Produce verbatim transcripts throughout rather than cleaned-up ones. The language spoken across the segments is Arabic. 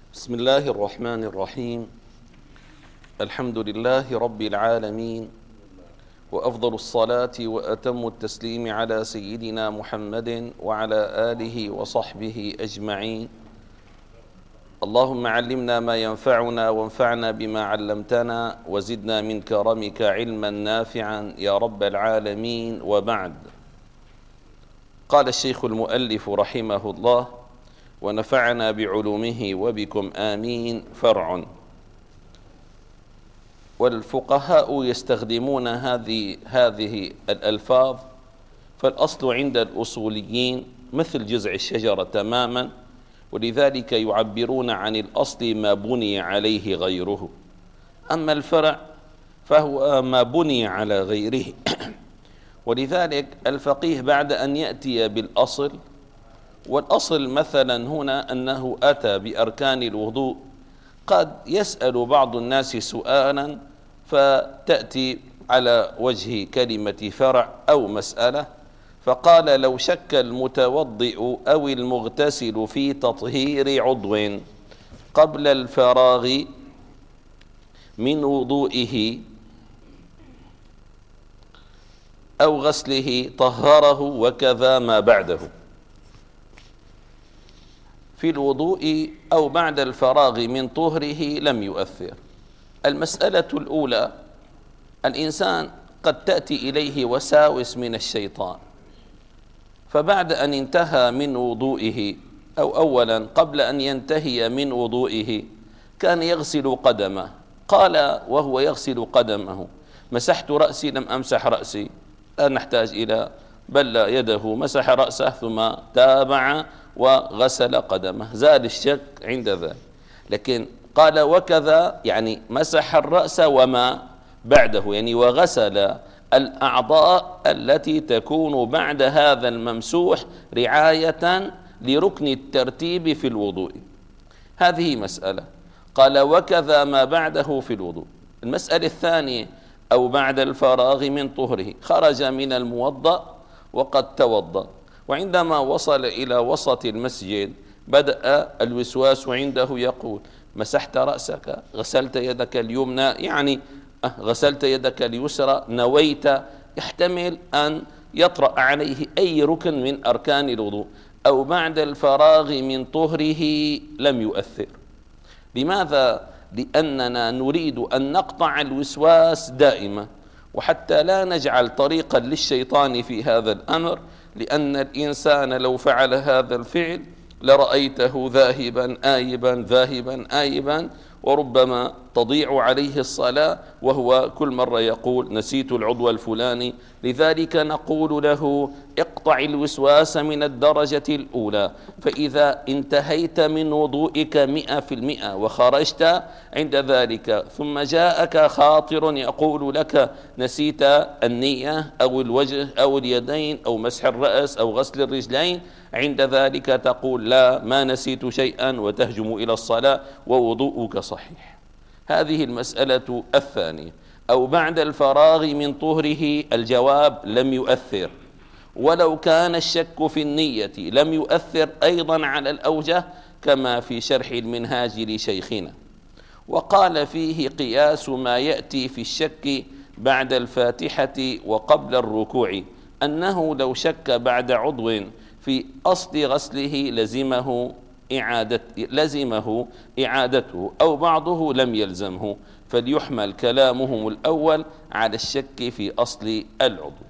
بسم الله الرحمن الرحيم. الحمد لله رب العالمين، وأفضل الصلاة وأتم التسليم على سيدنا محمد وعلى آله وصحبه أجمعين. اللهم علمنا ما ينفعنا وانفعنا بما علمتنا وزدنا من كرمك علما نافعا يا رب العالمين. وبعد، قال الشيخ المؤلف رحمه الله: ونفعنا بعلومه وبكم آمين. فرع. والفقهاء يستخدمون هذه هذه الألفاظ، فالأصل عند الأصوليين مثل جذع الشجرة تماما، ولذلك يعبرون عن الأصل ما بني عليه غيره، أما الفرع فهو ما بني على غيره. ولذلك الفقيه بعد أن يأتي بالأصل، والأصل مثلا هنا أنه أتى بأركان الوضوء، قد يسأل بعض الناس سؤالا فتأتي على وجه كلمة فرع أو مسألة، فقال: لو شك المتوضئ أو المغتسل في تطهير عضو قبل الفراغ من وضوئه أو غسله طهره، وكذا ما بعده في الوضوء أو بعد الفراغ من طهره لم يؤثر. المسألة الأولى: الإنسان قد تأتي إليه وساوس من الشيطان، فبعد أن انتهى من وضوئه أو أولا قبل أن ينتهي من وضوئه كان يغسل قدمه، قال وهو يغسل قدمه: مسحت رأسي لم أمسح رأسي، لا نحتاج إلى بل يده، مسح رأسه ثم تابع وغسل قدمه، زال الشك عند ذلك. لكن قال وكذا، يعني مسح الرأس وما بعده، يعني وغسل الأعضاء التي تكون بعد هذا الممسوح رعاية لركن الترتيب في الوضوء. هذه مسألة. قال وكذا ما بعده في الوضوء. المسألة الثانية: أو بعد الفراغ من طهره، خرج من الموضأ وقد توضأ، وعندما وصل إلى وسط المسجد بدأ الوسواس عنده يقول: مسحت رأسك، غسلت يدك اليمنى، يعني غسلت يدك اليسرى، نويت، يحتمل أن يطرأ عليه أي ركن من أركان الوضوء. أو بعد الفراغ من طهره لم يؤثر. لماذا؟ لأننا نريد أن نقطع الوسواس دائما، وحتى لا نجعل طريقا للشيطان في هذا الأمر، لأن الإنسان لو فعل هذا الفعل لرأيته ذاهبا آيبا ذاهبا آيبا، وربما تضيع عليه الصلاة وهو كل مرة يقول: نسيت العضو الفلاني. لذلك نقول له: اقطع الوسواس من الدرجة الأولى، فإذا انتهيت من وضوئك مئة في المئة وخرجت عند ذلك ثم جاءك خاطر يقول لك: نسيت النية أو الوجه أو اليدين أو مسح الرأس أو غسل الرجلين، عند ذلك تقول: لا، ما نسيت شيئا، وتهجم إلى الصلاة ووضوءك صحيح. هذه المسألة الثانية. أو بعد الفراغ من طهره، الجواب: لم يؤثر. ولو كان الشك في النية لم يؤثر أيضا على الأوجه، كما في شرح المنهاج لشيخنا. وقال فيه: قياس ما يأتي في الشك بعد الفاتحة وقبل الركوع، أنه لو شك بعد عضو في أصل غسله لزمه إعادة لزمه إعادته، أو بعضه لم يلزمه، فليحمل كلامهم الأول على الشك في أصل العضو.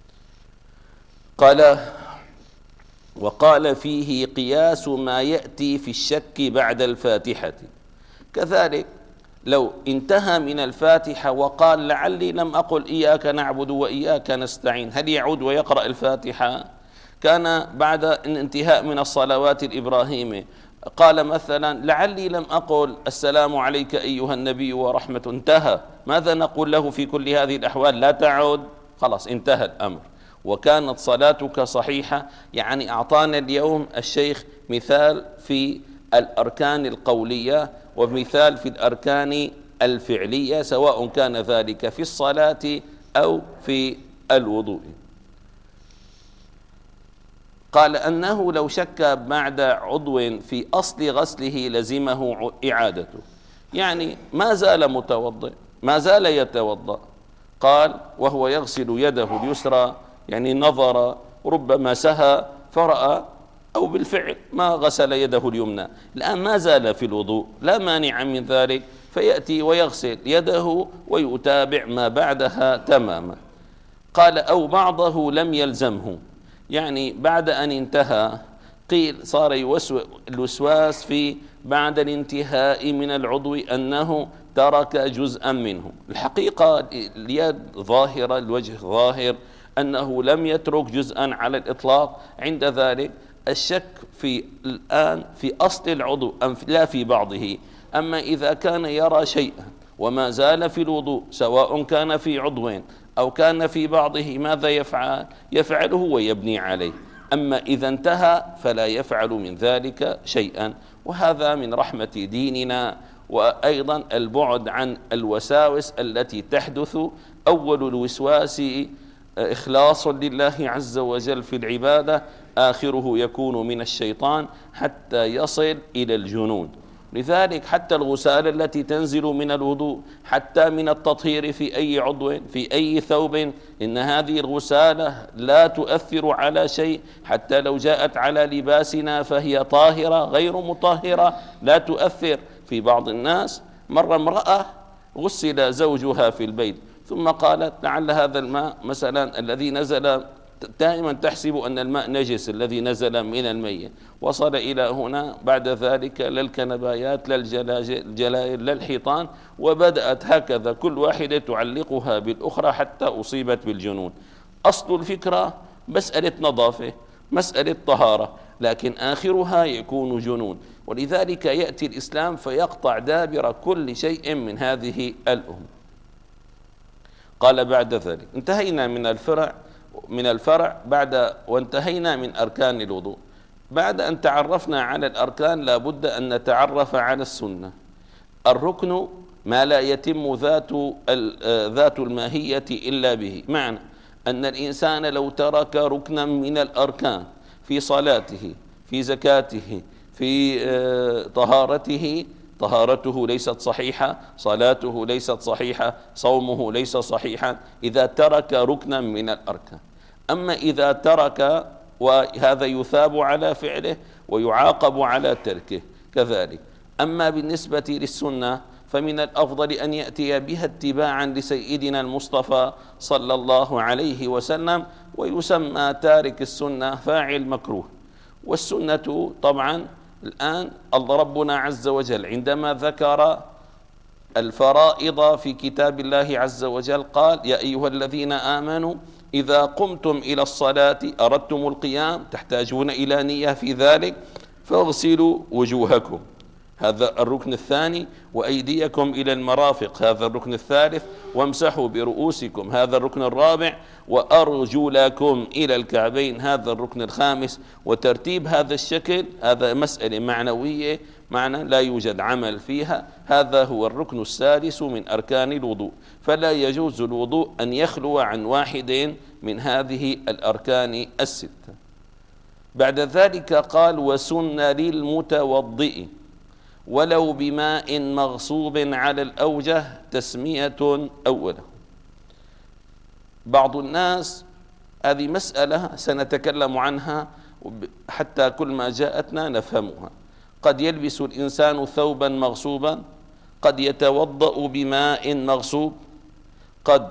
قال: وقال فيه: قياس ما يأتي في الشك بعد الفاتحة. كذلك لو انتهى من الفاتحة وقال: لعلي لم أقل إياك نعبد وإياك نستعين، هل يعود ويقرأ الفاتحة؟ كان بعد الانتهاء من الصلوات الإبراهيمية قال مثلا: لعلي لم أقل السلام عليك أيها النبي ورحمة، انتهى. ماذا نقول له في كل هذه الأحوال؟ لا تعود، خلاص انتهى الأمر وكانت صلاتك صحيحة. يعني أعطانا اليوم الشيخ مثال في الأركان القولية ومثال في الأركان الفعلية، سواء كان ذلك في الصلاة أو في الوضوء. قال أنه لو شك بعد عضو في أصل غسله لزمه إعادته، يعني ما زال متوضئ، ما زال يتوضأ، قال وهو يغسل يده اليسرى، يعني نظر ربما سهى فرأى أو بالفعل ما غسل يده اليمنى، الآن ما زال في الوضوء، لا مانع من ذلك، فيأتي ويغسل يده ويتابع ما بعدها تماما. قال أو بعضه لم يلزمه، يعني بعد أن انتهى قيل صار يوسوس الوسواس في بعد الانتهاء من العضو أنه ترك جزءا منه، الحقيقة اليد ظاهرة، الوجه ظاهر أنه لم يترك جزءا على الإطلاق. عند ذلك الشك في الآن في أصل العضو أم لا في بعضه. أما إذا كان يرى شيئا وما زال في الوضوء سواء كان في عضو أو كان في بعضه، ماذا يفعل؟ يفعله ويبني عليه. أما إذا انتهى فلا يفعل من ذلك شيئا، وهذا من رحمة ديننا، وأيضا البعد عن الوساوس التي تحدث. أول الوسواس إخلاص لله عز وجل في العبادة، آخره يكون من الشيطان حتى يصل إلى الجنون. لذلك حتى الغسالة التي تنزل من الوضوء، حتى من التطهير في أي عضو في أي ثوب، إن هذه الغسالة لا تؤثر على شيء، حتى لو جاءت على لباسنا فهي طاهرة غير مطهرة لا تؤثر. في بعض الناس مر امرأة غسل زوجها في البيت ثم قالت لعل هذا الماء مثلا الذي نزل، دائما تحسب أن الماء نجس الذي نزل من الميت، وصل إلى هنا، بعد ذلك للكنبايات للجلائر للحيطان، وبدأت هكذا كل واحدة تعلقها بالأخرى حتى أصيبت بالجنون. أصل الفكرة مسألة نظافة، مسألة طهارة، لكن آخرها يكون جنون. ولذلك يأتي الإسلام فيقطع دابر كل شيء من هذه الأمور. قال بعد ذلك انتهينا من الفرع من الفرع بعد وانتهينا من أركان الوضوء. بعد أن تعرفنا على الأركان لا بد أن نتعرف على السنة. الركن ما لا يتم ذات ذات الماهية إلا به، معنى أن الإنسان لو ترك ركنا من الأركان في صلاته، في زكاته، في طهارته، طهارته ليست صحيحة، صلاته ليست صحيحة، صومه ليس صحيحا إذا ترك ركنا من الأركان. أما إذا ترك وهذا يثاب على فعله ويعاقب على تركه كذلك. أما بالنسبة للسنة فمن الأفضل أن يأتي بها اتباعا لسيدنا المصطفى صلى الله عليه وسلم، ويسمى تارك السنة فاعل مكروه. والسنة طبعا الآن الله ربنا عز وجل عندما ذكر الفرائض في كتاب الله عز وجل قال يا أيها الذين آمنوا إذا قمتم إلى الصلاة أردتم القيام تحتاجون إلى نية في ذلك فاغسلوا وجوهكم، هذا الركن الثاني، وأيديكم إلى المرافق، هذا الركن الثالث، وامسحوا برؤوسكم، هذا الركن الرابع، وأرجلكم إلى الكعبين، هذا الركن الخامس. وترتيب هذا الشكل هذا مسألة معنوية، معنى لا يوجد عمل فيها. هذا هو الركن السادس من أركان الوضوء، فلا يجوز الوضوء أن يخلو عن واحد من هذه الأركان الستة. بعد ذلك قال وسن للمتوضئ ولو بماء مغصوب على الأوجه تسمية أوله. بعض الناس هذه مسألة سنتكلم عنها حتى كل ما جاءتنا نفهمها. قد يلبس الإنسان ثوبا مغصوبا، قد يتوضأ بماء مغصوب، قد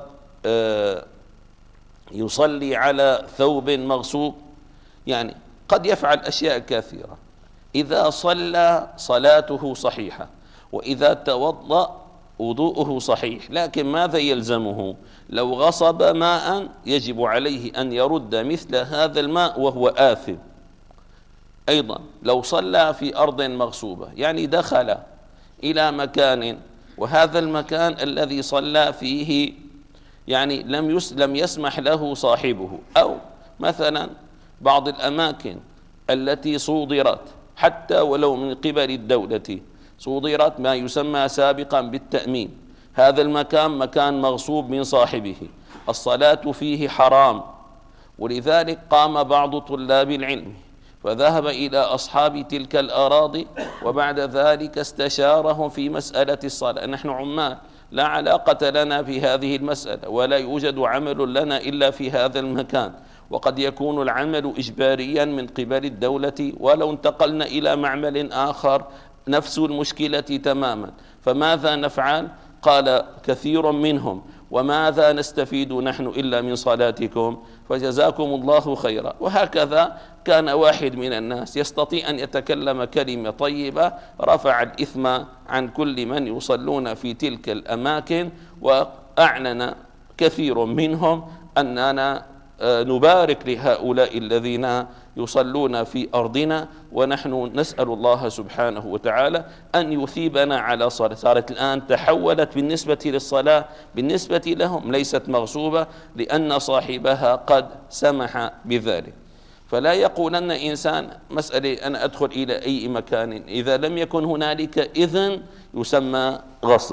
يصلي على ثوب مغصوب، يعني قد يفعل أشياء كثيرة. إذا صلى صلاته صحيحة، وإذا توضأ وضوءه صحيح، لكن ماذا يلزمه؟ لو غصب ماء يجب عليه أن يرد مثل هذا الماء وهو آثم. أيضا لو صلى في أرض مغصوبة، يعني دخل إلى مكان وهذا المكان الذي صلى فيه يعني لم لم يسمح له صاحبه، أو مثلا بعض الأماكن التي صودرت حتى ولو من قبل الدولة، صودرت ما يسمى سابقا بالتأمين، هذا المكان مكان مغصوب من صاحبه، الصلاة فيه حرام، ولذلك قام بعض طلاب العلم فذهب إلى أصحاب تلك الأراضي وبعد ذلك استشارهم في مسألة الصلاة. نحن عمال لا علاقة لنا في هذه المسألة ولا يوجد عمل لنا إلا في هذا المكان، وقد يكون العمل إجباريا من قبل الدولة، ولو انتقلنا إلى معمل آخر نفس المشكلة تماما، فماذا نفعل؟ قال كثير منهم: وماذا نستفيد نحن إلا من صلاتكم؟ فجزاكم الله خيرا. وهكذا كان واحد من الناس يستطيع أن يتكلم كلمة طيبة رفع الإثم عن كل من يصلون في تلك الأماكن، وأعلن كثير منهم أننا نبارك لهؤلاء الذين يصلون في أرضنا، ونحن نسأل الله سبحانه وتعالى أن يثيبنا على صلاة. صارت الآن تحولت بالنسبة للصلاة بالنسبة لهم ليست مغصوبة، لأن صاحبها قد سمح بذلك. فلا يقولن إنسان مسألة أنا أدخل إلى أي مكان إذا لم يكن هنالك إذن يسمى غصب.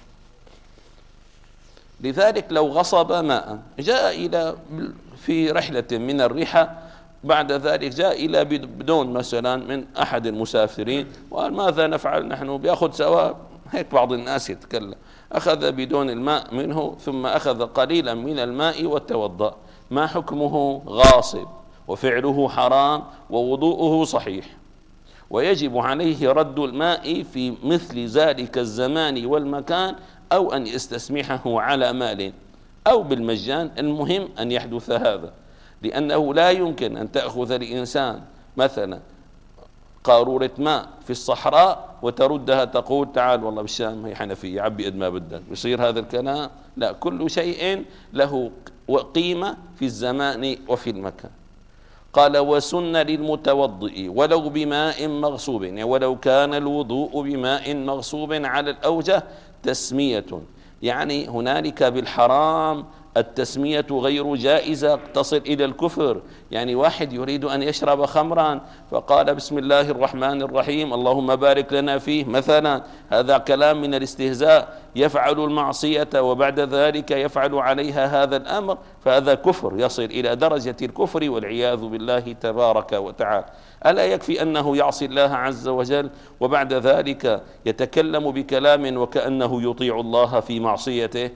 لذلك لو غصب ماء جاء إلى في رحلة من الرحى، بعد ذلك جاء إلى بدون مثلا من أحد المسافرين وقال ماذا نفعل نحن؟ بيأخذ سواء هيك بعض الناس يتكلم، أخذ بدون الماء منه ثم أخذ قليلا من الماء وتوضأ، ما حكمه؟ غاصب وفعله حرام ووضوءه صحيح، ويجب عليه رد الماء في مثل ذلك الزمان والمكان، أو أن يستسمحه على مال أو بالمجان، المهم أن يحدث هذا، لأنه لا يمكن أن تأخذ الإنسان مثلا قارورة ماء في الصحراء وتردها تقول تعال والله بالشام هي حنفية عبي قد ما بدك، يصير هذا الكلام؟ لا، كل شيء له قيمة في الزمان وفي المكان. قال وسن للمتوضئ ولو بماء مغصوب، يعني ولو كان الوضوء بماء مغصوب على الأوجه تسمية، يعني هنالك بالحرام التسمية غير جائزة تصل إلى الكفر. يعني واحد يريد أن يشرب خمرا فقال بسم الله الرحمن الرحيم اللهم بارك لنا فيه مثلا، هذا كلام من الاستهزاء، يفعل المعصية وبعد ذلك يفعل عليها هذا الأمر، فهذا كفر يصل إلى درجة الكفر والعياذ بالله تبارك وتعالى. ألا يكفي أنه يعصي الله عز وجل وبعد ذلك يتكلم بكلام وكأنه يطيع الله في معصيته؟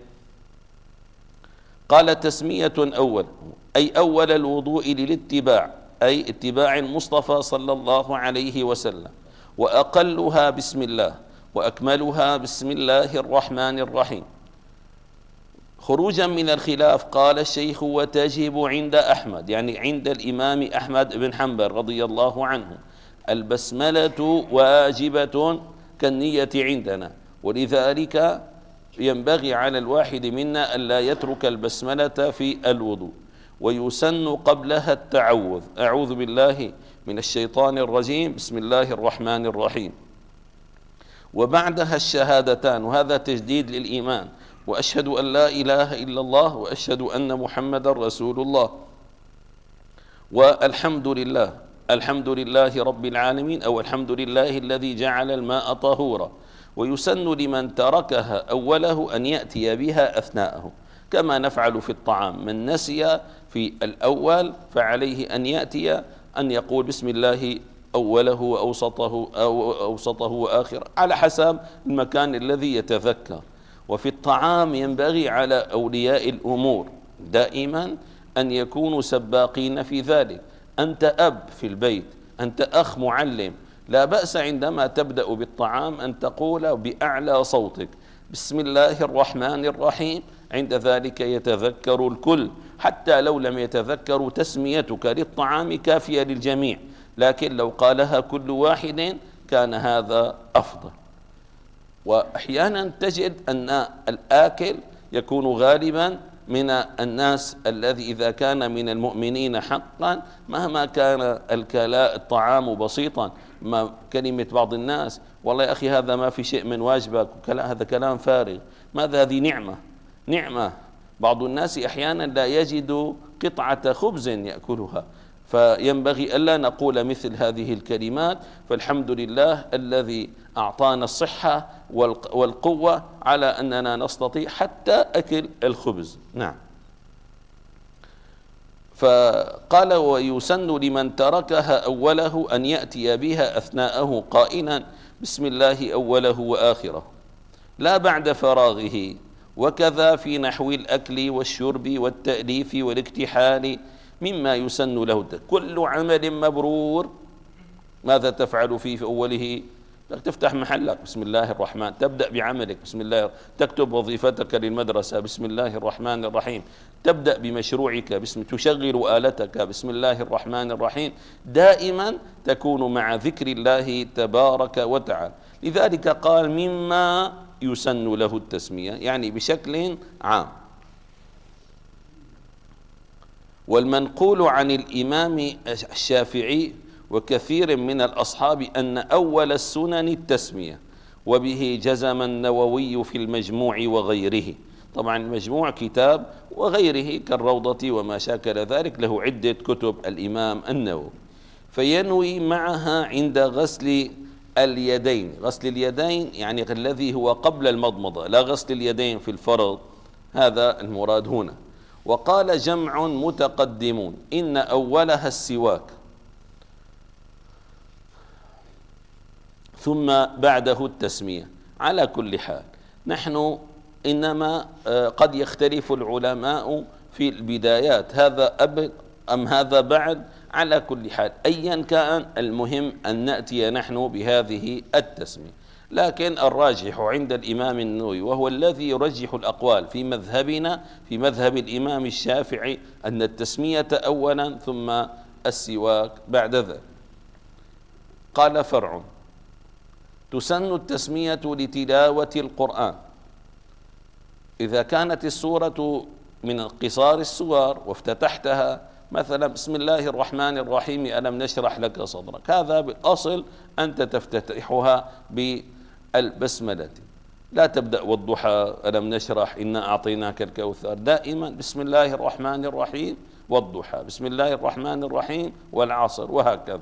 قال تسمية أول أي أول الوضوء للاتباع، أي اتباع المصطفى صلى الله عليه وسلم، وأقلها بسم الله وأكملها بسم الله الرحمن الرحيم. خروجا من الخلاف قال الشيخ وتجب عند أحمد، يعني عند الإمام أحمد بن حنبل رضي الله عنه، البسملة واجبة كالنية عندنا، ولذلك ينبغي على الواحد منا ألا يترك البسملة في الوضوء، ويسن قبلها التعوذ، أعوذ بالله من الشيطان الرجيم بسم الله الرحمن الرحيم، وبعدها الشهادتان، وهذا تجديد للإيمان، وأشهد أن لا إله إلا الله وأشهد أن محمد رسول الله، والحمد لله، الحمد لله رب العالمين، أو الحمد لله الذي جعل الماء طهورا. ويسن لمن تركها أوله أن يأتي بها أثناءه، كما نفعل في الطعام، من نسي في الأول فعليه أن يأتي أن يقول بسم الله أوله وأوسطه أو أوسطه وآخره على حسب المكان الذي يتذكر. وفي الطعام ينبغي على أولياء الأمور دائما أن يكونوا سباقين في ذلك. أنت أب في البيت، أنت أخ معلم، لا بأس عندما تبدأ بالطعام أن تقول بأعلى صوتك بسم الله الرحمن الرحيم، عند ذلك يتذكر الكل، حتى لو لم يتذكروا تسميتك للطعام كافية للجميع، لكن لو قالها كل واحد كان هذا أفضل. وأحيانا تجد أن الآكل يكون غالبا من الناس الذي إذا كان من المؤمنين حقا مهما كان الكلاء الطعام بسيطا، ما كلمة بعض الناس والله يا أخي هذا ما في شيء من واجبك، هذا كلام فارغ، ماذا هذه نعمة نعمة. بعض الناس أحيانا لا يجد قطعة خبز يأكلها، فينبغي ألا نقول مثل هذه الكلمات. فالحمد لله الذي أعطانا الصحة والقوة على أننا نستطيع حتى أكل الخبز. نعم. فقال ويسن لمن تركها أوله أن يأتي بها أثناءه قائلا بسم الله أوله وآخره لا بعد فراغه، وكذا في نحو الأكل والشرب والتأليف والاكتحال مما يسن له. كل عمل مبرور ماذا تفعل فيه في أوله؟ تفتح محلك بسم الله الرحمن، تبدأ بعملك بسم الله، تكتب وظيفتك للمدرسة بسم الله الرحمن الرحيم، تبدأ بمشروعك بسم، تشغل آلتك بسم الله الرحمن الرحيم، دائما تكون مع ذكر الله تبارك وتعالى. لذلك قال مما يسن له التسمية، يعني بشكل عام. والمنقول عن الإمام الشافعي وكثير من الأصحاب أن أول السنن التسمية، وبه جزم النووي في المجموع وغيره. طبعا المجموع كتاب وغيره كالروضة وما شاكل ذلك له عدة كتب الإمام النووي. فينوي معها عند غسل اليدين، غسل اليدين يعني الذي هو قبل المضمضة، لا غسل اليدين في الفرض، هذا المراد هنا. وقال جمع متقدمون إن أولها السواك ثم بعده التسمية. على كل حال نحن إنما قد يختلف العلماء في البدايات، هذا قبل أم هذا بعد. على كل حال أيا كان المهم أن نأتي نحن بهذه التسمية. لكن الراجح عند الإمام النووي وهو الذي يرجح الأقوال في مذهبنا في مذهب الإمام الشافعي أن التسمية أولا ثم السواك بعد ذلك. قال فرع: تسن التسمية لتلاوة القرآن إذا كانت السورة من قصار السور وافتتحتها مثلا بسم الله الرحمن الرحيم ألم نشرح لك صدرك، هذا بالأصل أنت تفتتحها بالبسملة، لا تبدأ والضحى ألم نشرح إنا أعطيناك الكوثر، دائما بسم الله الرحمن الرحيم والضحى، بسم الله الرحمن الرحيم والعصر، وهكذا.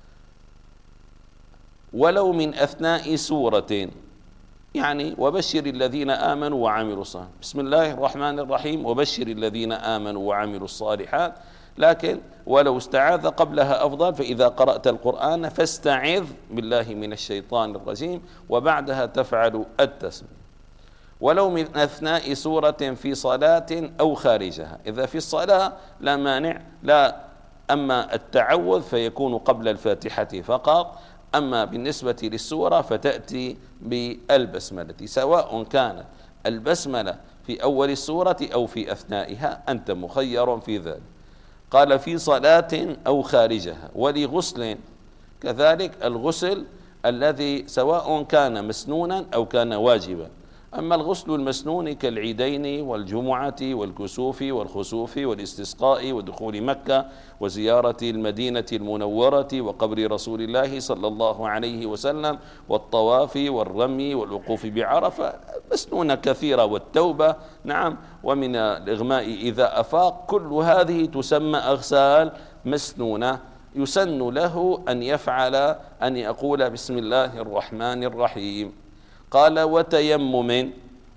ولو من أثناء سورة، يعني وبشر الذين آمنوا وعملوا الصالحات، بسم الله الرحمن الرحيم وبشر الذين آمنوا وعملوا الصالحات. لكن ولو استعاذ قبلها أفضل، فإذا قرأت القرآن فاستعذ بالله من الشيطان الرجيم وبعدها تفعل التسمية. ولو من أثناء سورة في صلاة أو خارجها، إذا في الصلاة لا مانع، لا، أما التعوذ فيكون قبل الفاتحة فقط، أما بالنسبة للسورة فتأتي بالبسملة، سواء كانت البسملة في أول السورة أو في أثنائها، أنت مخير في ذلك. قال في صلاة أو خارجها. ولغسل كذلك الغسل الذي سواء كان مسنونا أو كان واجبا. أما الغسل المسنون كالعيدين والجمعة والكسوف والخسوف والاستسقاء ودخول مكة وزيارة المدينة المنورة وقبر رسول الله صلى الله عليه وسلم والطواف والرمي والوقوف بعرفة، مسنونة كثيرة، والتوبة، نعم، ومن الإغماء إذا أفاق، كل هذه تسمى أغسال مسنونة. يسن له أن يفعل أن يقول بسم الله الرحمن الرحيم. قال وتيمم.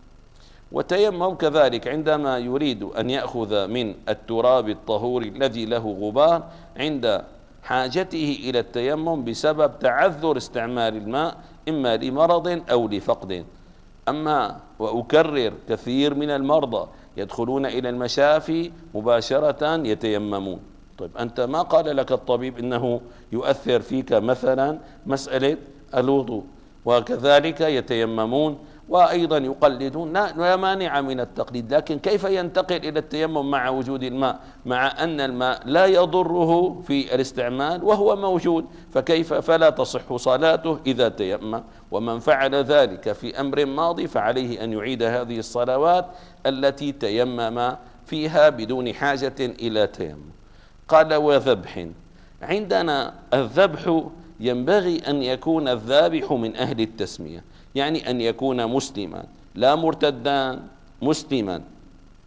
وتيمم كذلك عندما يريد أن يأخذ من التراب الطهور الذي له غبار عند حاجته إلى التيمم بسبب تعذر استعمال الماء إما لمرض أو لفقد. أما وأكرر، كثير من المرضى يدخلون إلى المشافي مباشرة يتيممون. طيب أنت ما قال لك الطبيب إنه يؤثر فيك مثلا مسألة الوضوء؟ وكذلك يتيممون وأيضا يقلدون، لا مانع من التقليد، لكن كيف ينتقل إلى التيمم مع وجود الماء، مع أن الماء لا يضره في الاستعمال وهو موجود؟ فكيف؟ فلا تصح صلاته إذا تيمم. ومن فعل ذلك في أمر ماضي فعليه أن يعيد هذه الصلوات التي تيمم فيها بدون حاجة إلى تيمم. قال وذبح. عندنا الذبح ينبغي أن يكون الذابح من أهل التسمية، يعني أن يكون مسلما لا مرتدا، مسلما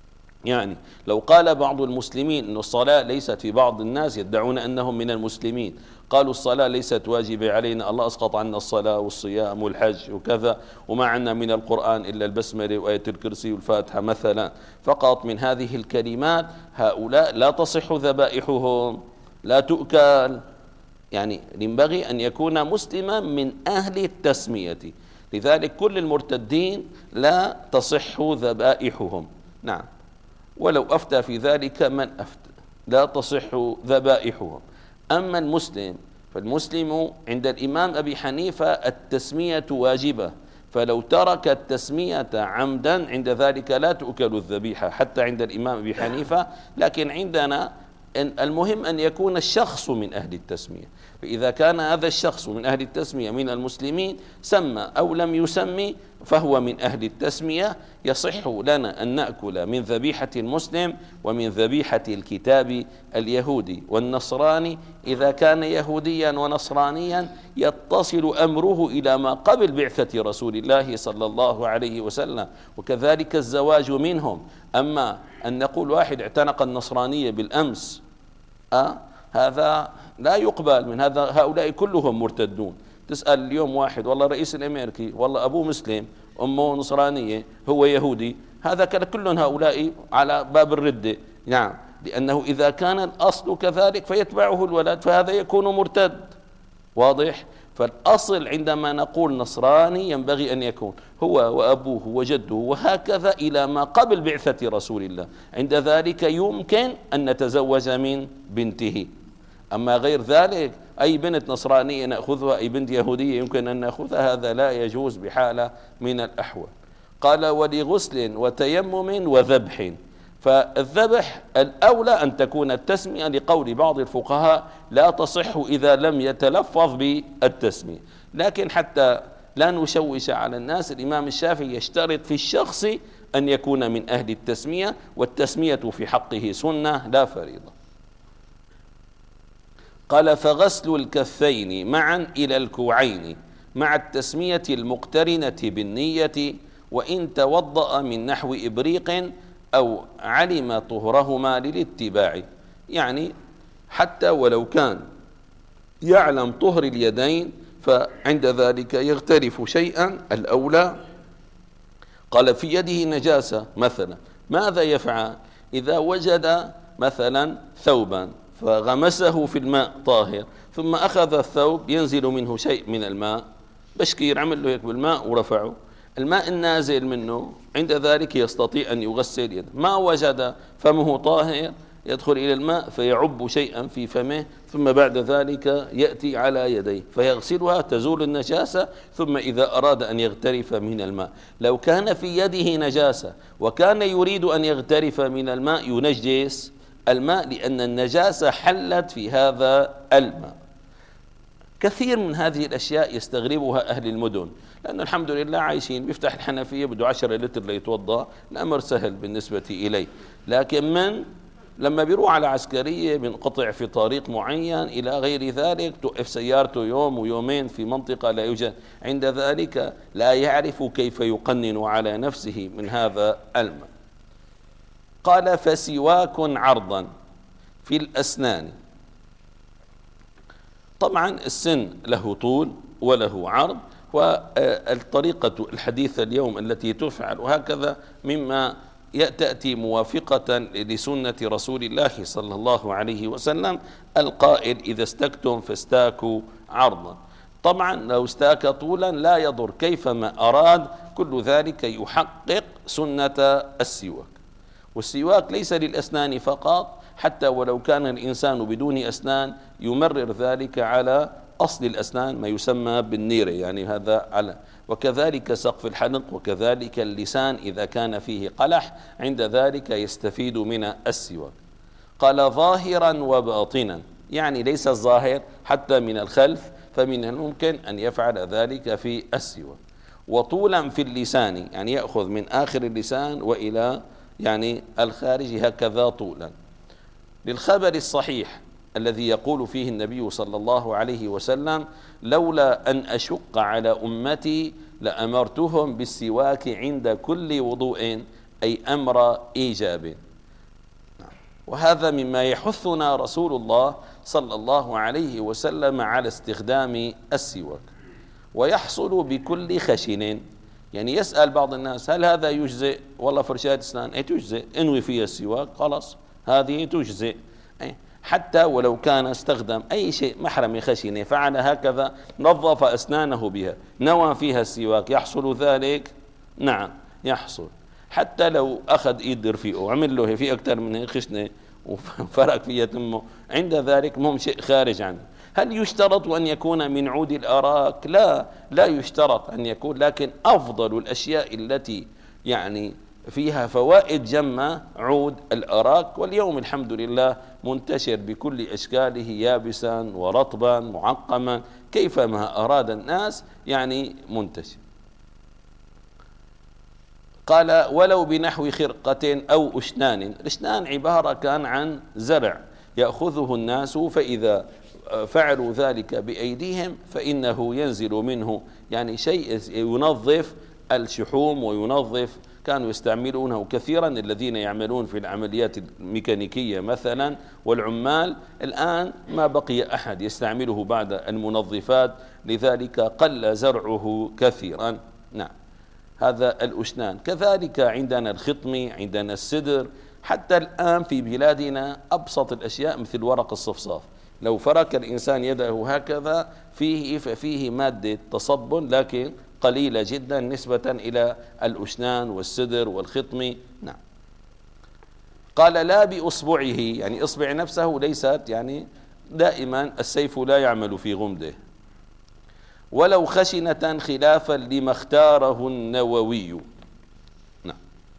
يعني لو قال بعض المسلمين أن الصلاة ليست، في بعض الناس يدعون أنهم من المسلمين قالوا الصلاة ليست واجبة علينا، الله أسقط عنا الصلاة والصيام والحج وكذا، وما عنا من القرآن إلا البسملة وآية الكرسي والفاتحة مثلا، فقط من هذه الكلمات، هؤلاء لا تصح ذبائحهم، لا تؤكل. يعني ينبغي أن يكون مسلما من أهل التسمية، لذلك كل المرتدين لا تصح ذبائحهم. نعم، ولو أفتى في ذلك من أفتى لا تصح ذبائحهم. أما المسلم فالمسلم عند الإمام أبي حنيفة التسمية واجبة، فلو ترك التسمية عمدا عند ذلك لا تؤكل الذبيحة حتى عند الإمام أبي حنيفة. لكن عندنا المهم أن يكون الشخص من أهل التسمية، فإذا كان هذا الشخص من أهل التسمية من المسلمين سمى أو لم يسمي فهو من أهل التسمية، يصح لنا أن نأكل من ذبيحة المسلم ومن ذبيحة الكتاب اليهودي والنصراني إذا كان يهوديا ونصرانيا يتصل أمره إلى ما قبل بعثة رسول الله صلى الله عليه وسلم، وكذلك الزواج منهم. أما أن نقول واحد اعتنق النصرانية بالأمس أه؟ هذا لا يقبل، من هذا هؤلاء كلهم مرتدون. تسأل اليوم واحد والله رئيس الأمريكي والله أبوه مسلم أمه نصرانية هو يهودي، هذا كلهم هؤلاء على باب الردة. نعم، لأنه إذا كان الأصل كذلك فيتبعه الولد، فهذا يكون مرتد. واضح؟ فالأصل عندما نقول نصراني ينبغي أن يكون هو وأبوه وجده وهكذا إلى ما قبل بعثة رسول الله، عند ذلك يمكن أن نتزوج من بنته. أما غير ذلك أي بنت نصرانية نأخذها، أي بنت يهودية يمكن أن نأخذها، هذا لا يجوز بحالة من الأحوال. قال ولغسل وتيمم وذبح، فالذبح الأولى أن تكون التسمية لقول بعض الفقهاء لا تصح إذا لم يتلفظ بالتسمية. لكن حتى لا نشوش على الناس، الإمام الشافعي يشترط في الشخص أن يكون من أهل التسمية، والتسمية في حقه سنة لا فريضة. قال فغسل الكفين معا إلى الكوعين مع التسمية المقترنة بالنية، وإن توضأ من نحو إبريق أو علم طهرهما للاتباع. يعني حتى ولو كان يعلم طهر اليدين فعند ذلك يغترف شيئا الأولى. قال في يده نجاسة مثلا، ماذا يفعل؟ إذا وجد مثلا ثوبا فغمسه في الماء طاهر، ثم أخذ الثوب ينزل منه شيء من الماء، بشكير عمل له هيك بالماء ورفعه، الماء النازل منه عند ذلك يستطيع أن يغسل يده. ما وجد فمه طاهر يدخل إلى الماء فيعب شيئا في فمه، ثم بعد ذلك يأتي على يديه فيغسلها تزول النجاسة، ثم إذا أراد أن يغترف من الماء، لو كان في يده نجاسة وكان يريد أن يغترف من الماء ينجس الماء، لأن النجاسة حلت في هذا الماء. كثير من هذه الأشياء يستغربها أهل المدن، لأن الحمد لله عايشين بيفتح الحنفية بده عشرة لتر ليتوضأ، الأمر سهل بالنسبة إليه. لكن من لما بيروح على عسكرية بينقطع في طريق معين إلى غير ذلك، توقف سيارته يوم ويومين في منطقة لا يوجد، عند ذلك لا يعرف كيف يقنن على نفسه من هذا الماء. قال فسواك عرضا في الأسنان. طبعا السن له طول وله عرض، والطريقة الحديثة اليوم التي تفعل وهكذا مما تأتي موافقة لسنة رسول الله صلى الله عليه وسلم القائل إذا استكتم فاستاكوا عرضا. طبعا لو استاك طولا لا يضر كيفما أراد، كل ذلك يحقق سنة السواك. والسواك ليس للأسنان فقط، حتى ولو كان الإنسان بدون أسنان يمرر ذلك على أصل الأسنان ما يسمى بالنيرة، يعني هذا على، وكذلك سقف الحلق، وكذلك اللسان إذا كان فيه قلح، عند ذلك يستفيد من السواك. قال ظاهرا وباطنا، يعني ليس الظاهر حتى من الخلف، فمن الممكن أن يفعل ذلك في السواك. وطولا في اللسان، يعني يأخذ من آخر اللسان وإلى يعني الخارج هكذا طولا، للخبر الصحيح الذي يقول فيه النبي صلى الله عليه وسلم لولا أن أشق على أمتي لأمرتهم بالسواك عند كل وضوء، أي أمر إيجاب. وهذا مما يحثنا رسول الله صلى الله عليه وسلم على استخدام السواك. ويحصل بكل خشن، يعني يسأل بعض الناس هل هذا يجزئ؟ والله فرشاة أسنان أي تجزئ، انوي فيها السواك خلاص هذه تجزئ، حتى ولو كان استخدم أي شيء محرم خشنة فعل هكذا نظف أسنانه بها نوى فيها السواك، يحصل ذلك؟ نعم يحصل. حتى لو أخذ إيد رفيقه وعمل له في أكثر من خشنة وفرق فيها تمه، عند ذلك مهم شيء خارج عنه. هل يشترط أن يكون من عود الأراك؟ لا، لا يشترط أن يكون، لكن أفضل الأشياء التي يعني فيها فوائد جمة عود الأراك، واليوم الحمد لله منتشر بكل أشكاله يابسا ورطبا معقما كيفما أراد الناس، يعني منتشر. قال ولو بنحو خرقة أو أشنان. الأشنان عبارة كان عن زرع يأخذه الناس، فإذا فعلوا ذلك بأيديهم فإنه ينزل منه يعني شيء ينظف الشحوم وينظف، كانوا يستعملونه كثيرا الذين يعملون في العمليات الميكانيكية مثلا والعمال. الآن ما بقي أحد يستعمله بعد المنظفات، لذلك قل زرعه كثيرا. نعم هذا الأشنان. كذلك عندنا الخطم، عندنا السدر، حتى الآن في بلادنا أبسط الأشياء مثل ورق الصفصاف، لو فرك الإنسان يده هكذا فيه ففيه مادة تصبن لكن قليلة جدا نسبة إلى الأشنان والسدر والخطم. نعم. قال لا بأصبعه، يعني إصبع نفسه ليست يعني دائما السيف لا يعمل في غمده. ولو خشنة خلافا لما اختاره النووي. نعم.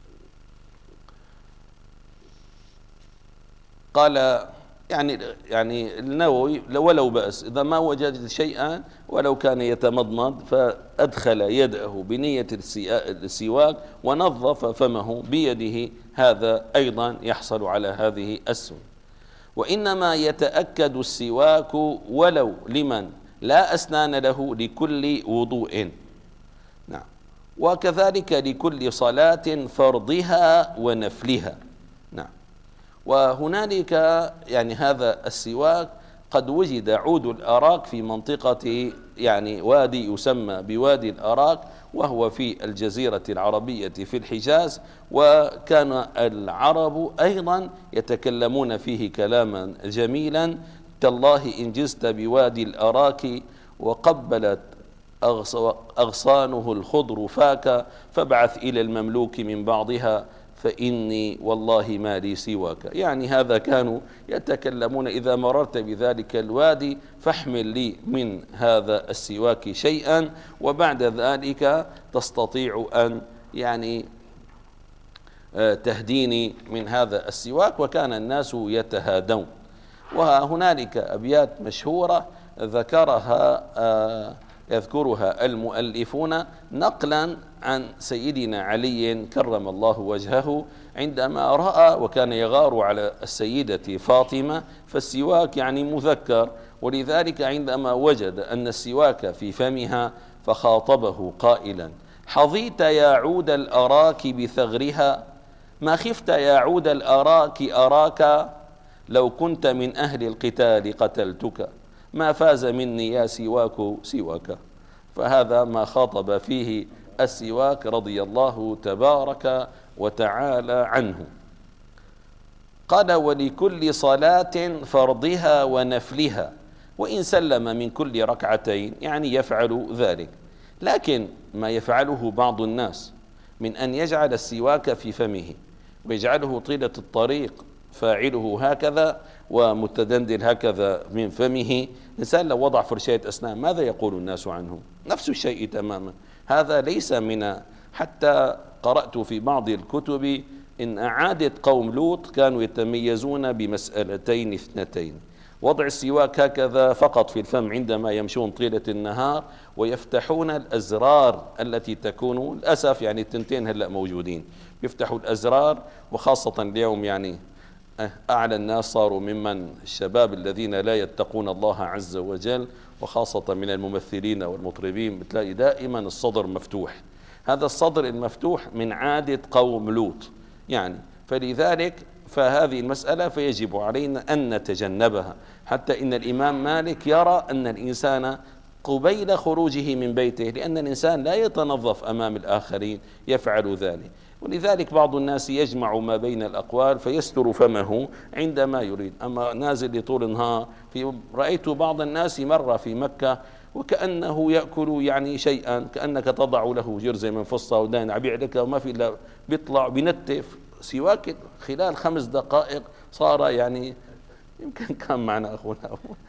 قال يعني يعني النووي ولو بأس إذا ما وجد شيئا ولو كان يتمضمض فأدخل يده بنية السواك ونظف فمه بيده، هذا أيضا يحصل على هذه السنة. وإنما يتأكد السواك ولو لمن لا أسنان له لكل وضوء. نعم. وكذلك لكل صلاة فرضها ونفلها. نعم. وهنالك يعني هذا السواك قد وجد عود الأراك في منطقة يعني وادي يسمى بوادي الأراك، وهو في الجزيرة العربية في الحجاز، وكان العرب أيضا يتكلمون فيه كلاما جميلا: تالله إن جزت بوادي الأراك وقبلت أغصانه الخضر فاك، فابعث إلى المملوك من بعضها فإني والله ما لي سواك. يعني هذا كانوا يتكلمون إذا مررت بذلك الوادي فاحمل لي من هذا السواك شيئا، وبعد ذلك تستطيع أن يعني تهديني من هذا السواك. وكان الناس يتهادون. وهنالك أبيات مشهورة ذكرها يذكرها المؤلفون نقلا عن سيدنا علي كرم الله وجهه عندما رأى وكان يغار على السيدة فاطمة، فالسواك يعني مذكر، ولذلك عندما وجد أن السواك في فمها فخاطبه قائلا: حظيت يا عود الأراك بثغرها، ما خفت يا عود الأراك أراك، لو كنت من أهل القتال قتلتك، ما فاز مني يا سواك سواك. فهذا ما خاطب فيه السواك رضي الله تبارك وتعالى عنه. قال: ولكل صلاة فرضها ونفلها، وإن سلم من كل ركعتين يعني يفعل ذلك. لكن ما يفعله بعض الناس من أن يجعل السواك في فمه ويجعله طيلة الطريق فاعله هكذا ومتدندل هكذا من فمه، الإنسان لو وضع فرشاة أسنان ماذا يقول الناس عنه؟ نفس الشيء تماما. هذا ليس من، حتى قرأت في بعض الكتب إن أعادة قوم لوط كانوا يتميزون بمسألتين اثنتين: وضع السواك هكذا فقط في الفم عندما يمشون طيلة النهار، ويفتحون الأزرار التي تكون، للأسف يعني التنتين هلأ موجودين، يفتحوا الأزرار، وخاصة اليوم يعني أعلى الناس صاروا ممن الشباب الذين لا يتقون الله عز وجل، وخاصة من الممثلين والمطربين، بتلاقي دائما الصدر مفتوح. هذا الصدر المفتوح من عادة قوم لوط يعني، فلذلك فهذه المسألة فيجب علينا أن نتجنبها، حتى إن الإمام مالك يرى أن الإنسان قبيل خروجه من بيته، لأن الإنسان لا يتنظف أمام الآخرين يفعل ذلك، ولذلك بعض الناس يجمع ما بين الأقوال فيستر فمه عندما يريد. أما نازل لطول النهار، في رأيت بعض الناس مرة في مكة وكأنه يأكل يعني شيئا، كأنك تضع له جرزة من فصة ودين عبيع لك وما في إلا بيطلع بنتف سواك خلال خمس دقائق صار يعني يمكن كان معنا أخونا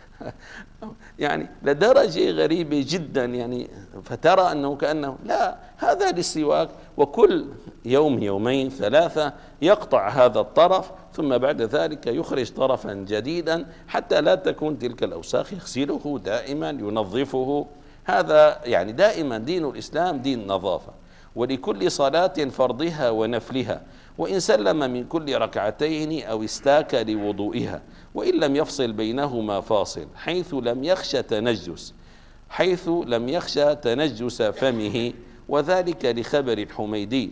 يعني لدرجة غريبة جدا، يعني فترى أنه كأنه لا، هذا للسواك، وكل يوم يومين ثلاثة يقطع هذا الطرف ثم بعد ذلك يخرج طرفا جديدا حتى لا تكون تلك الأوساخ، يغسله دائما ينظفه. هذا يعني دائما دين الإسلام دين نظافة، ولكل صلاة فرضها ونفلها، وإن سلم من كل ركعتين أو استاك لوضوئها، وإن لم يفصل بينهما فاصل، حيث لم يخشى تنجس حيث لم يخشى تنجس فمه، وذلك لخبر الحميدي.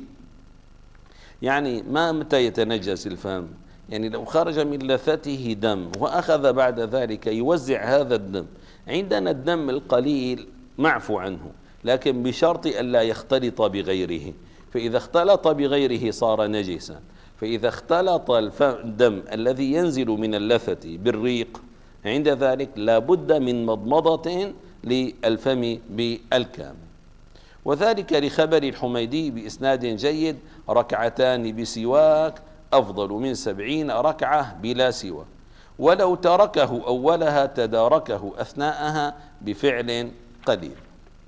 يعني ما متى يتنجس الفم؟ يعني لو خرج من لثته دم وأخذ بعد ذلك يوزع هذا الدم، عندنا الدم القليل معفو عنه، لكن بشرط ألا يختلط بغيره، فإذا اختلط بغيره صار نجسا. فإذا اختلط الدم الذي ينزل من اللثة بالريق، عند ذلك لا بد من مضمضة للفم بالكامل، وذلك لخبر الحميدي بإسناد جيد: ركعتان بسواك أفضل من سبعين ركعة بلا سواك، ولو تركه أولها تداركه أثناءها بفعل قليل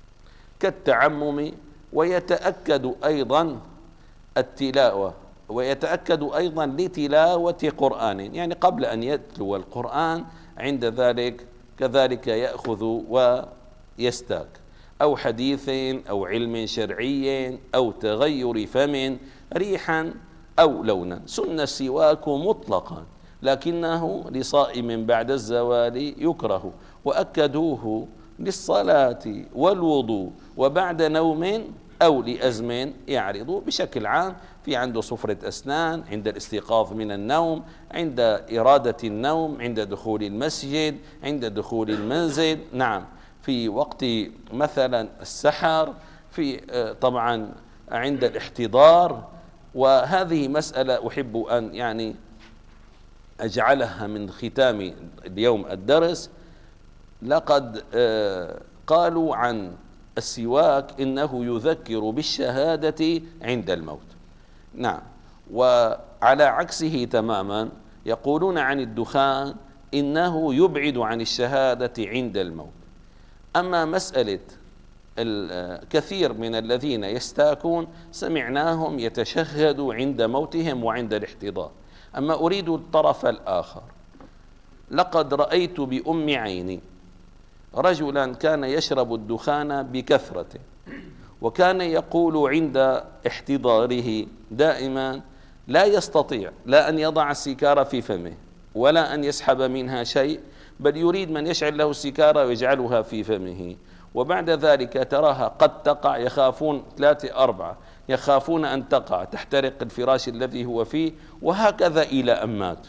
كالتعمم. ويتأكد أيضا التلاوة ويتأكد أيضا لتلاوة قرآن، يعني قبل أن يتلو القرآن عند ذلك كذلك يأخذ ويستاك، أو حديث أو علم شرعي أو تغير فم ريحا أو لونا. سن السواك مطلقا، لكنه لصائم بعد الزوال يكره، وأكدوه للصلاة والوضوء وبعد نوم أو لأزم يعرض. بشكل عام في عنده صفرة أسنان، عند الاستيقاظ من النوم، عند إرادة النوم، عند دخول المسجد، عند دخول المنزل، نعم، في وقت مثلا السحر، في طبعا عند الاحتضار. وهذه مسألة أحب أن يعني أجعلها من ختام اليوم الدرس. لقد قالوا عن السواك إنه يذكر بالشهادة عند الموت، نعم، وعلى عكسه تماما يقولون عن الدخان إنه يبعد عن الشهادة عند الموت. أما مسألة الكثير من الذين يستاكون سمعناهم يتشهدوا عند موتهم وعند الاحتضار. أما أريد الطرف الآخر، لقد رأيت بأم عيني رجلا كان يشرب الدخان بكثرة، وكان يقول عند احتضاره دائما لا يستطيع لا أن يضع السيكارة في فمه ولا أن يسحب منها شيء، بل يريد من يشعل له السيكارة ويجعلها في فمه، وبعد ذلك تراها قد تقع، يخافون ثلاثة أربعة يخافون أن تقع تحترق الفراش الذي هو فيه، وهكذا إلى أن مات.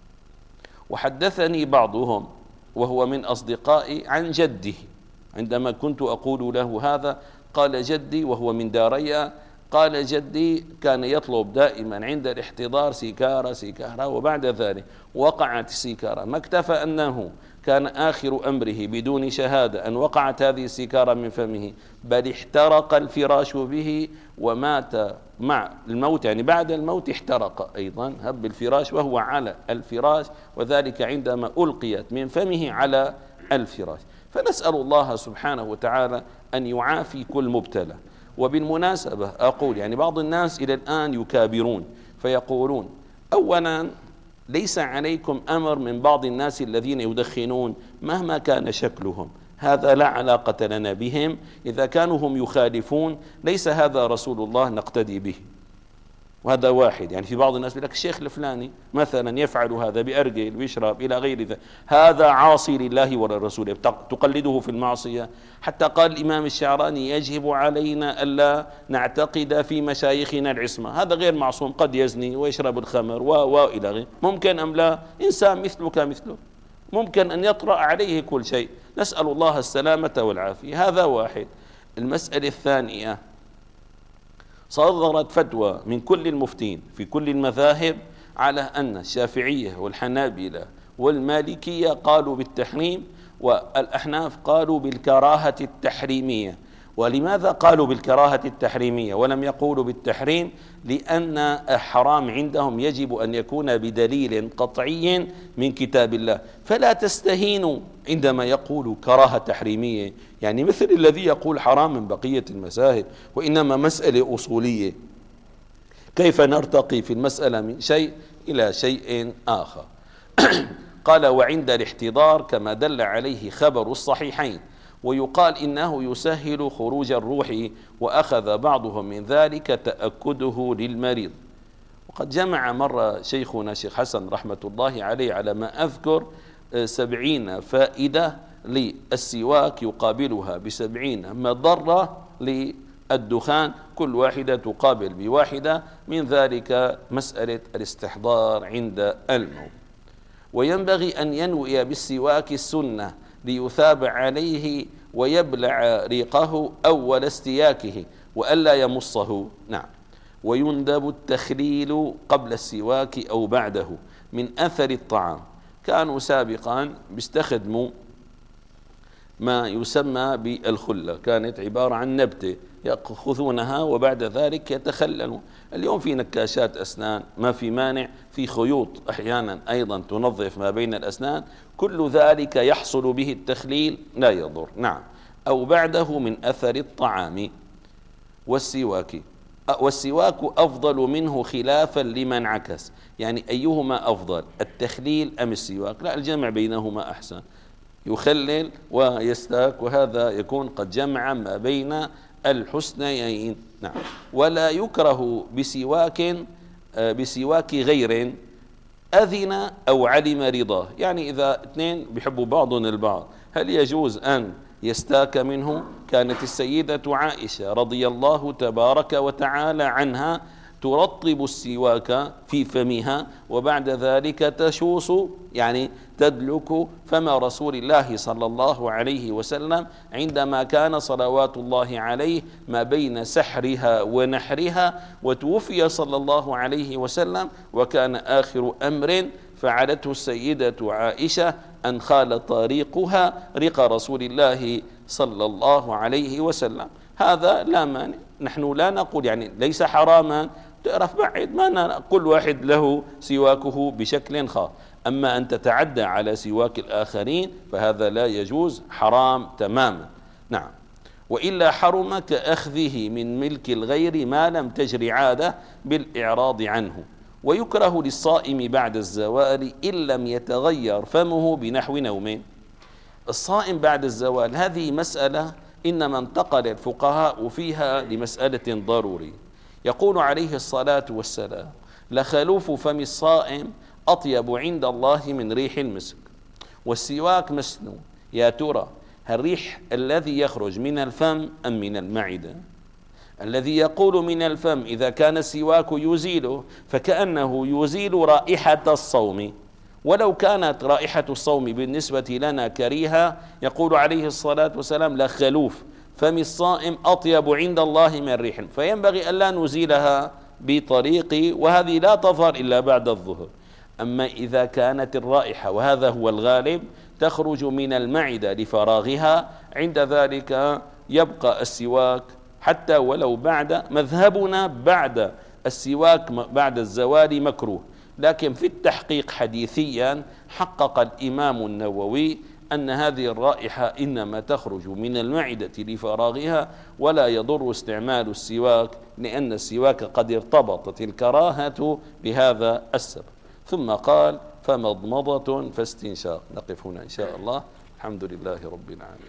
وحدثني بعضهم وهو من أصدقائي عن جده، عندما كنت أقول له هذا قال جدي وهو من داريا، قال جدي كان يطلب دائما عند الاحتضار سيكارة سيكارة، وبعد ذلك وقعت السيكارة، ما اكتفى أنه كان آخر أمره بدون شهادة أن وقعت هذه السيكارة من فمه، بل احترق الفراش به ومات مع الموت، يعني بعد الموت احترق أيضا، هب الفراش وهو على الفراش، وذلك عندما ألقيت من فمه على الفراش. فنسأل الله سبحانه وتعالى أن يعافي كل مبتلى. وبالمناسبة أقول يعني بعض الناس إلى الآن يكابرون فيقولون أولا ليس عليكم أمر من بعض الناس الذين يدخنون مهما كان شكلهم، هذا لا علاقة لنا بهم، إذا كانوا هم يخالفون ليس هذا رسول الله نقتدي به، وهذا واحد. يعني في بعض الناس بيقول لك الشيخ الفلاني مثلا يفعل هذا بأرجل ويشرب إلى غير ذلك، هذا عاصي لله ولرسوله، تقلده في المعصية. حتى قال الإمام الشعراني يجب علينا ألا نعتقد في مشايخنا العصمة، هذا غير معصوم، قد يزني ويشرب الخمر وإلى غيره، ممكن أم لا؟ إنسان مثلك مثله، ممكن أن يطرأ عليه كل شيء، نسأل الله السلامة والعافية. هذا واحد. المسألة الثانية، صدرت فتوى من كل المفتين في كل المذاهب على أن الشافعية والحنابلة والمالكية قالوا بالتحريم، والأحناف قالوا بالكراهة التحريمية. ولماذا قالوا بالكراهة التحريمية ولم يقولوا بالتحريم؟ لأن الحرام عندهم يجب أن يكون بدليل قطعي من كتاب الله، فلا تستهينوا عندما يقولوا كراهة تحريمية، يعني مثل الذي يقول حرام من بقية المذاهب، وإنما مسألة أصولية، كيف نرتقي في المسألة من شيء إلى شيء آخر. قال وعند الاحتضار كما دل عليه خبر الصحيحين، ويقال إنه يسهل خروج الروح، وأخذ بعضهم من ذلك تأكده للمريض. وقد جمع مرة شيخنا شيخ حسن رحمة الله عليه على ما أذكر سبعين فائدة للسواك يقابلها بسبعين مضرة للدخان، كل واحدة تقابل بواحدة، من ذلك مسألة الاستحضار عند الموت. وينبغي أن ينوي بالسواك السنة ليثاب عليه ويبلع ريقه أول استياكه وألا يمصه. نعم. ويندب التخليل قبل السواك أو بعده من أثر الطعام. كانوا سابقا بيستخدموا ما يسمى بالخلة، كانت عبارة عن نبتة يأخذونها وبعد ذلك يتخللوا. اليوم في نكاشات أسنان، ما في مانع، في خيوط أحيانا أيضا تنظف ما بين الأسنان، كل ذلك يحصل به التخليل لا يضر. نعم. أو بعده من أثر الطعام. والسواك والسواك أفضل منه خلافا لمن عكس، يعني أيهما أفضل، التخليل أم السواك؟ لا، الجمع بينهما أحسن، يخلل ويستاك، وهذا يكون قد جمع ما بين الحسنيين. نعم. ولا يكره بسواك بسواك غير أذن أو علم رضاه، يعني إذا اثنين بيحبوا بعضهم البعض هل يجوز أن يستاك منه؟ كانت السيدة عائشة رضي الله تبارك وتعالى عنها ترطب السواك في فمها وبعد ذلك تشوص، يعني تدلك فم رسول الله صلى الله عليه وسلم عندما كان صلوات الله عليه ما بين سحرها ونحرها، وتوفي صلى الله عليه وسلم، وكان آخر أمر فعلته السيدة عائشة أن خالط ريقها ريق رسول الله صلى الله عليه وسلم. هذا لا مانع، نحن لا نقول يعني ليس حراما، تعرف بعد ما كل واحد له سواكه بشكل خاص، أما أن تتعدى على سواك الآخرين فهذا لا يجوز، حرام تماما. نعم. وإلا حرم كأخذه من ملك الغير ما لم تجر عادة بالإعراض عنه. ويكره للصائم بعد الزوال إن لم يتغير فمه بنحو نوم. الصائم بعد الزوال هذه مسألة إنما انتقل الفقهاء فيها لمسألة ضرورية. يقول عليه الصلاة والسلام لخلوف فم الصائم أطيب عند الله من ريح المسك. والسواك مسنون، يا ترى الريح الذي يخرج من الفم أم من المعدة؟ الذي يقول من الفم إذا كان السواك يزيله فكأنه يزيل رائحة الصوم، ولو كانت رائحة الصوم بالنسبة لنا كريهة يقول عليه الصلاة والسلام لخلوف فم الصائم أطيب عند الله من ريح، فينبغي ألا نزيلها بطريق، وهذه لا تظهر إلا بعد الظهر. أما إذا كانت الرائحة، وهذا هو الغالب، تخرج من المعدة لفراغها، عند ذلك يبقى السواك حتى ولو بعد، مذهبنا بعد السواك بعد الزوال مكروه، لكن في التحقيق حديثيا حقق الإمام النووي أن هذه الرائحة إنما تخرج من المعدة لفراغها، ولا يضر استعمال السواك، لأن السواك قد ارتبطت الكراهة بهذا السبب. ثم قال فمضمضة فاستنشاق. نقف هنا إن شاء الله. الحمد لله رب العالمين.